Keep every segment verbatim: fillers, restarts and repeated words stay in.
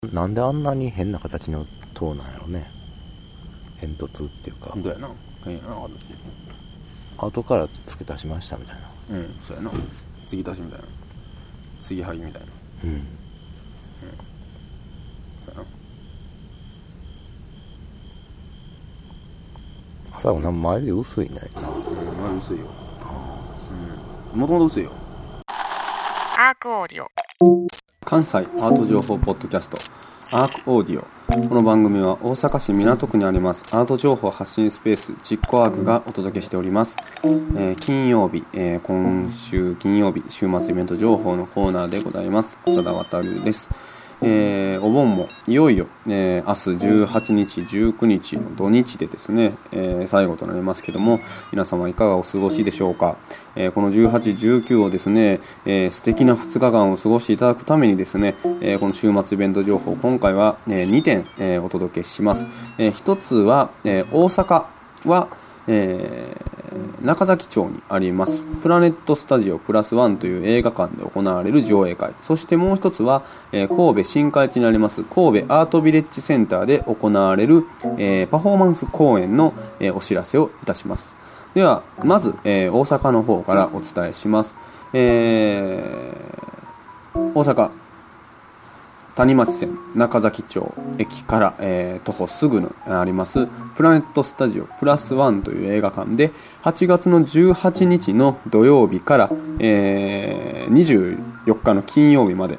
なんであんなに変な形の塔なんやろね。煙突っていうか本当やな、変やな形。 後から付け足しましたみたいな。 うん、そうやな、継ぎ足しみたいな、継ぎはぎみたいな。 うん、うん、 そうやな。 最後なん前で薄いねな。 うん、まあ薄いよ。うん、もともと薄いよ。 アークオーディオ関西アート情報ポッドキャストアークオーディオ。この番組は大阪市港区にありますアート情報発信スペースチッコアークがお届けしております。えー、金曜日、えー、今週金曜日週末イベント情報のコーナーでございます。浅田渉です。えー、お盆もいよいよ、えー、明日じゅうはちにちじゅうくにちの土日でですね、えー、最後となりますけども、皆様いかがお過ごしでしょうか。えー、このじゅうはち、じゅうくをですね、えー、素敵なふつかかんを過ごしていただくためにですね、えー、この週末イベント情報今回は、えー、にてん、えー、お届けします。えー、ひとつは、えー、大阪は、えー、中崎町にありますプラネットスタジオプラスワンという映画館で行われる上映会、そしてもう一つは、えー、神戸新海地にあります神戸アートビレッジセンターで行われる、えー、パフォーマンス公演の、えー、お知らせをいたします。ではまず、えー、大阪の方からお伝えします。えー、大阪谷町線中崎町駅から、えー、徒歩すぐのありますプラネットスタジオプラスワンという映画館ではちがつのじゅうはちにちの土曜日から、えー、にじゅうよっかの金曜日まで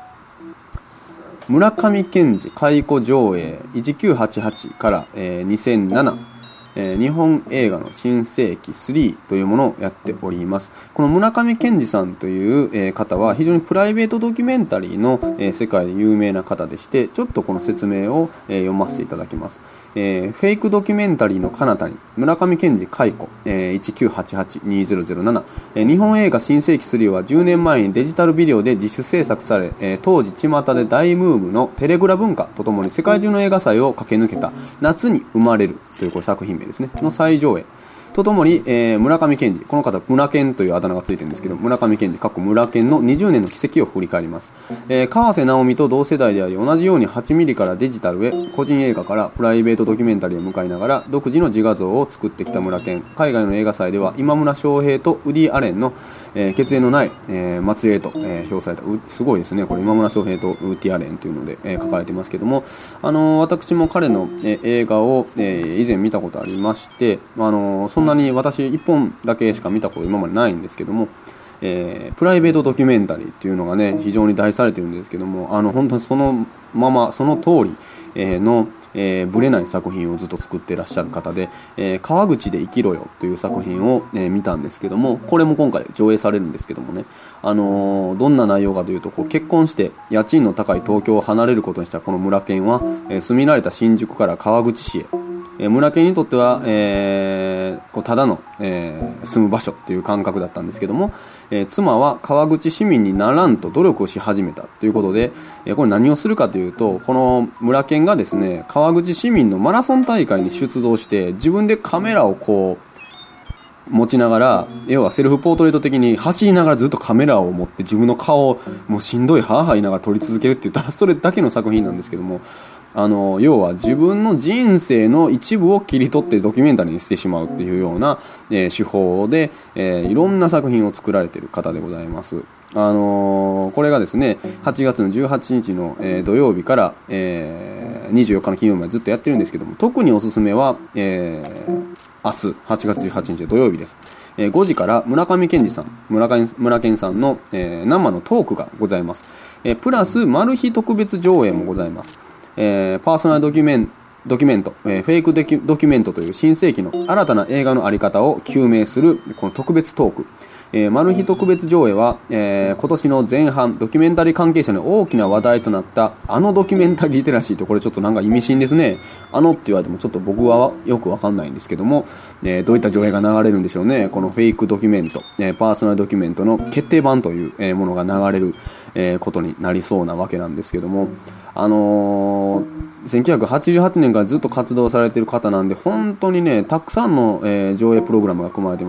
村上健二回顧上映せんきゅうひゃくはちじゅうはちから、えー、にせんななえー、日本映画の新世紀スリーというものをやっております。この村上健二さんという、えー、方は非常にプライベートドキュメンタリーの、えー、世界で有名な方でして、ちょっとこの説明を、えー、読ませていただきます。えー、フェイクドキュメンタリーの彼方に村上健二回顧、えー、せんきゅうひゃくはちじゅうはち にせんなな、えー、日本映画新世紀スリーはじゅうねんまえにデジタルビデオで自主制作され、えー、当時巷で大ムーブのテレグラ文化とともに世界中の映画祭を駆け抜けた夏に生まれるというこれ作品名ですねの再上映とともに、えー、村上健二、この方村健というあだ名がついてるんですけど、村上健二過去村健のにじゅうねんの軌跡を振り返ります。えー、川瀬直美と同世代であり同じようにはちミリからデジタルへ個人映画からプライベートドキュメンタリーへ向かいながら独自の自画像を作ってきた村健。海外の映画祭では今村翔平とウディ・アレンの、えー、血縁のない、えー、末裔と、えー、評されたすごいですね。これ今村翔平とウディ・アレンというので、えー、書かれてますけども、あのー、私も彼の、えー、映画を、えー、以前見たことありまして、あのー、そんなに私いっぽんだけしか見たこと今までないんですけども、えー、プライベートドキュメンタリーっていうのがね非常に題されてるんですけども、あの本当にそのままその通り、えー、の、えー、ブレない作品をずっと作ってらっしゃる方で、えー、川口で生きろよという作品を、えー、見たんですけども、これも今回上映されるんですけどもね、あのー、どんな内容かというと、こう結婚して家賃の高い東京を離れることにしたこの村健は、えー、住み慣れた新宿から川口市へ、えー、村健にとっては、えー、こうただの、えー、住む場所っていう感覚だったんですけども、えー、妻は川口市民にならんと努力をし始めたということで、えー、これ何をするかというと、この村健がですね川口市民のマラソン大会に出動して自分でカメラをこう持ちながら、要はセルフポートレート的に走りながらずっとカメラを持って自分の顔をもうしんどいハーハー言いながら撮り続けるって言ったらそれだけの作品なんですけども、あの要は自分の人生の一部を切り取ってドキュメンタリーにしてしまうっていうような、えー、手法で、えー、いろんな作品を作られている方でございます。あのー、これがですねはちがつのじゅうはちにちの、えー、土曜日から、えー、にじゅうよっかの金曜日までずっとやってるんですけども、特におすすめは、えー、明日はちがつじゅうはちにちの土曜日です。えー、ごじから村上健二さん村上村健さんの、えー、生のトークがございます。えー、プラスマル秘特別上映もございます。えー、パーソナルドキュメンドキュメント、えー、フェイクドキュ、ドキュメントという新世紀の新たな映画のあり方を究明するこの特別トーク、えー、マル秘特別上映は、えー、今年の前半ドキュメンタリー関係者に大きな話題となったあのドキュメンタリーリテラシーと、これちょっとなんか意味深ですね。あのって言われてもちょっと僕はよくわかんないんですけども、えー、どういった上映が流れるんでしょうね。このフェイクドキュメント、えー、パーソナルドキュメントの決定版という、えー、ものが流れる、えー、ことになりそうなわけなんですけども、あのー、せんきゅうひゃくはちじゅうはちねんからずっと活動されている方なんで、本当にねたくさんの、えー、上映プログラムが組まれています。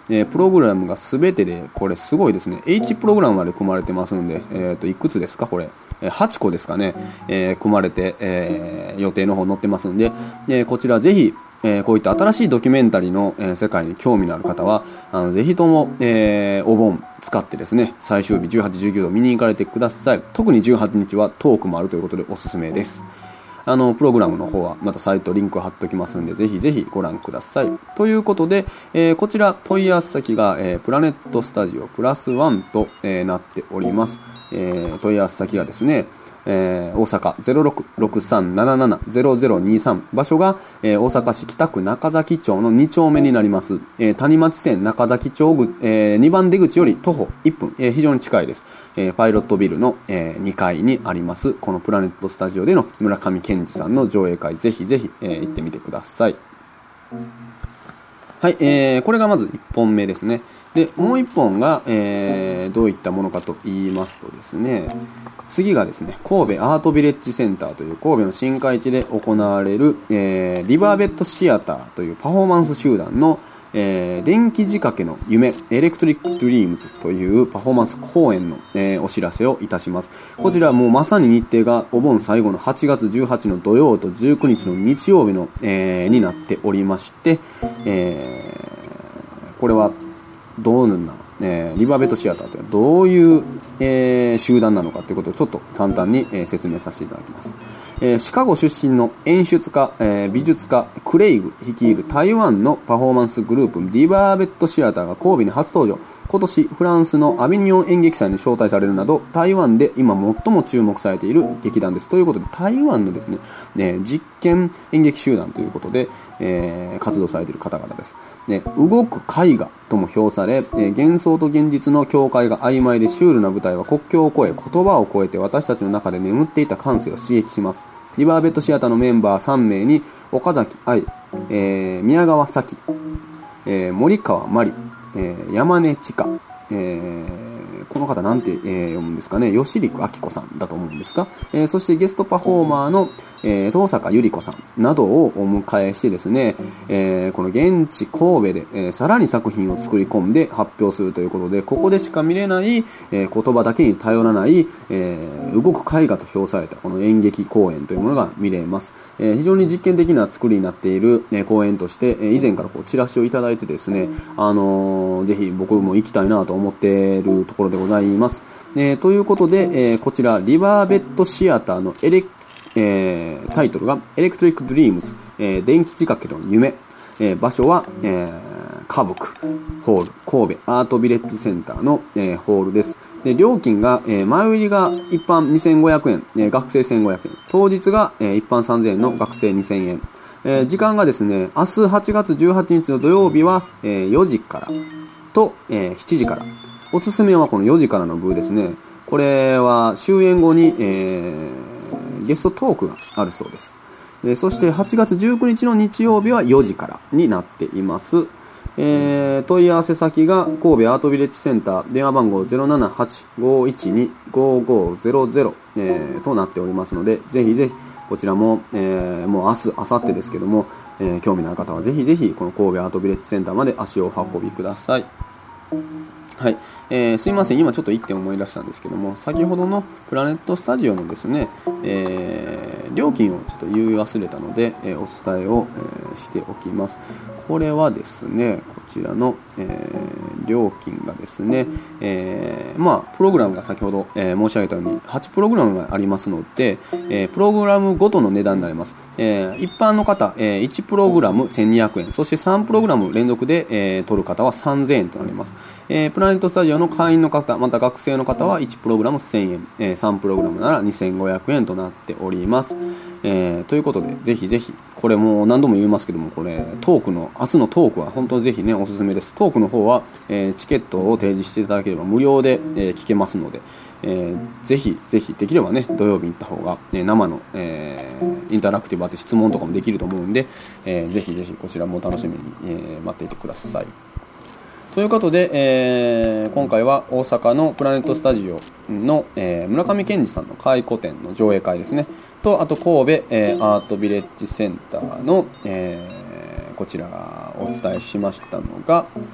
えー、プログラムが全てでこれすごいですね。 H プログラムまで組まれてますので、えー、といくつですかこれ、はちこですかね、えー、組まれて、えー、予定の方載ってますので、えー、こちらぜひ、えー、こういった新しいドキュメンタリーの、えー、世界に興味のある方はあのぜひとも、えー、お盆使ってですね、最終日じゅうはち、じゅうきゅうと見に行かれてください。特にじゅうはちにちはトークもあるということでおすすめです。あのプログラムの方はまたサイトリンクを貼っておきますので、ぜひぜひご覧ください。ということで、えー、こちら問い合わせ先が、えー、プラネットスタジオプラスワンと、えー、なっております。えー、問い合わせ先がですね、えー、大阪 ゼロろくろくさんななななゼロゼロにさん、場所が、えー、大阪市北区中崎町のに丁目になります。えー、谷町線中崎町ぐ、えー、にばん出口より徒歩いっぷん、えー、非常に近いです。えー、パイロットビルの、えー、にかいにありますこのプラネットスタジオでの村上健二さんの上映会、ぜひぜひ、えー、行ってみてください。はい、えー、これがまずいっぽんめですね。で、もういっぽんが、えー、どういったものかと言いますとですね、次がですね、神戸アートビレッジセンターという神戸の新海地で行われる、えー、リバーベッドシアターというパフォーマンス集団の、えー、電気仕掛けの夢エレクトリックドリームズというパフォーマンス公演の、えー、お知らせをいたします。こちらはもうまさに日程がお盆最後のはちがつじゅうはちの土曜とじゅうくにちの日曜日の、えー、になっておりまして、えー、これはどんな、えー、リバーベッドシアターというのはどういう、えー、集団なのかということをちょっと簡単に、えー、説明させていただきます。えー、シカゴ出身の演出家、えー、美術家クレイグ率いる台湾のパフォーマンスグループリバーベッドシアターが神戸に初登場。今年フランスのアビニオン演劇祭に招待されるなど台湾で今最も注目されている劇団です。ということで台湾のですね、ね実験演劇集団ということで、えー、活動されている方々です。ね、動く絵画とも評され、えー、幻想と現実の境界が曖昧でシュールな舞台は国境を越え言葉を超えて私たちの中で眠っていた感性を刺激します。リバーベッドシアターのメンバーさんめいに岡崎愛、えー、宮川咲、えー、森川真理、えー、山根千佳、えー、この方なんて、えー、読むんですかね、吉陸明子さんだと思うんですが、えー、そしてゲストパフォーマーの、えー、東坂由里子さんなどをお迎えしてですね、えー、この現地神戸で、えー、さらに作品を作り込んで発表するということで、ここでしか見れない、えー、言葉だけに頼らない、えー、動く絵画と評されたこの演劇公演というものが見れます。えー、非常に実験的な作りになっている、えー、公演として、えー、以前からこうチラシをいただいてですね、あのー、ぜひ僕も行きたいなと思っているところでございます。えー、ということで、えー、こちらリバーベッドシアターのエレ、えー、タイトルがエレクトリックドリームズ、えー、電気仕掛けの夢、えー、場所は、えー、歌舞伎ホール神戸アートビレッジセンターの、えー、ホールです。で料金が、えー、前売りが一般にせんごひゃくえん、えー、学生せんごひゃくえん、当日が、えー、一般さんぜんえんの学生にせんえん、えー、時間がですね、明日はちがつじゅうはちにちの土曜日は、えー、よじからと、えー、しちじから。おすすめはこのよじからの部ですね。これは終演後に、えー、ゲストトークがあるそうです。えー、そしてはちがつじゅうくにちの日曜日はよじからになっています。えー、問い合わせ先が神戸アートビレッジセンター、電話番号 ゼロななはちごいちにごごゼロゼロ、えー、となっておりますので、ぜひぜひこちらも、えー、もう明日、明後日ですけども、えー、興味のある方はぜひぜひこの神戸アートビレッジセンターまで足をお運びください。はい、えー、すいません、今ちょっといってん思い出したんですけども、先ほどのプラネットスタジオのですね、えー、料金をちょっと言い忘れたので、えー、お伝えを、えー、しておきます。これはですね、こちらの、えー、料金がですね、えー、まあプログラムが先ほど、えー、申し上げたようにはちプログラムがありますので、えー、プログラムごとの値段になります。えー、一般の方、えー、いちプログラムせんにひゃくえん、そしてさんプログラム連続で、えー、取る方はさんぜんえんとなります。えー、プラネットスタジオの会員の方、また学生の方はいちプログラムせんえん、えー、さんプログラムならにせんごひゃくえんとなっております。えー、ということで、ぜひぜひ、これも何度も言いますけども、これ、トークの、明日のトークは本当にぜひね、おすすめです。トークの方は、えー、チケットを提示していただければ無料で、えー、聞けますので、えー、ぜひぜひできればね土曜日に行った方が、ね、生の、えー、インタラクティブあって質問とかもできると思うんで、えー、ぜひぜひこちらも楽しみに、えー、待っていてください。ということで、えー、今回は大阪のプラネットスタジオの、えー、村上健二さんの回顧展の上映会ですねと、あと神戸、えー、アートビレッジセンターの、えー、こちらお伝えしましたのが、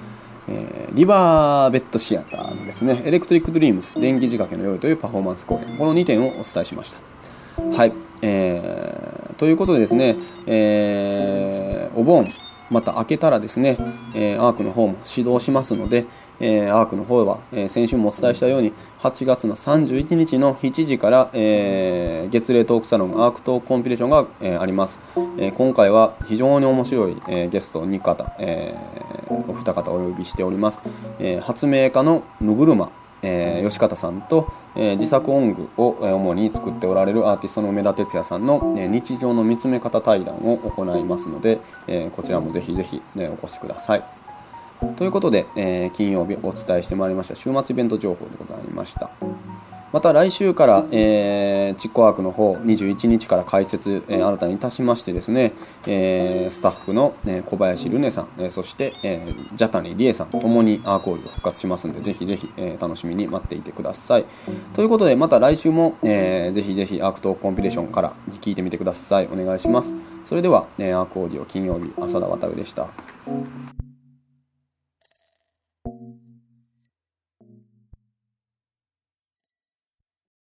えー、リバーベッドシアターのですね、エレクトリックドリームス電気仕掛けの夜というパフォーマンス公演、このにてんをお伝えしました。はい、えー、ということでですね、えー、お盆また明けたらですね、えー、アークの方も始動しますので、えー、アークの方は、えー、先週もお伝えしたようにはちがつのさんじゅういちにちのしちじから、えー、月例トークサロンアークトークコンピレーションが、えー、あります。えー、今回は非常に面白い、えー、ゲストにかた、えー、お二方お呼びしております。えー、発明家のぬぐるま、えー、吉方さんと、えー、自作音具を、えー、主に作っておられるアーティストの梅田哲也さんの、えー、日常の見つめ方対談を行いますので、えー、こちらもぜひぜひ、ね、お越しください。ということで、えー、金曜日お伝えしてまいりました週末イベント情報でございました。また来週から、えー、チッコアークの方にじゅういちにちから開設、えー、新たにいたしましてですね、えー、スタッフの、えー、小林ルネさん、えー、そして、えー、ジャタニリエさんともにアークオーディオ復活しますので、ぜひぜひ、えー、楽しみに待っていてください。ということでまた来週も、えー、ぜひぜひアークトークコンピレーションから聞いてみてください。お願いします。それでは、えー、アークオーディオ金曜日浅田渉でした。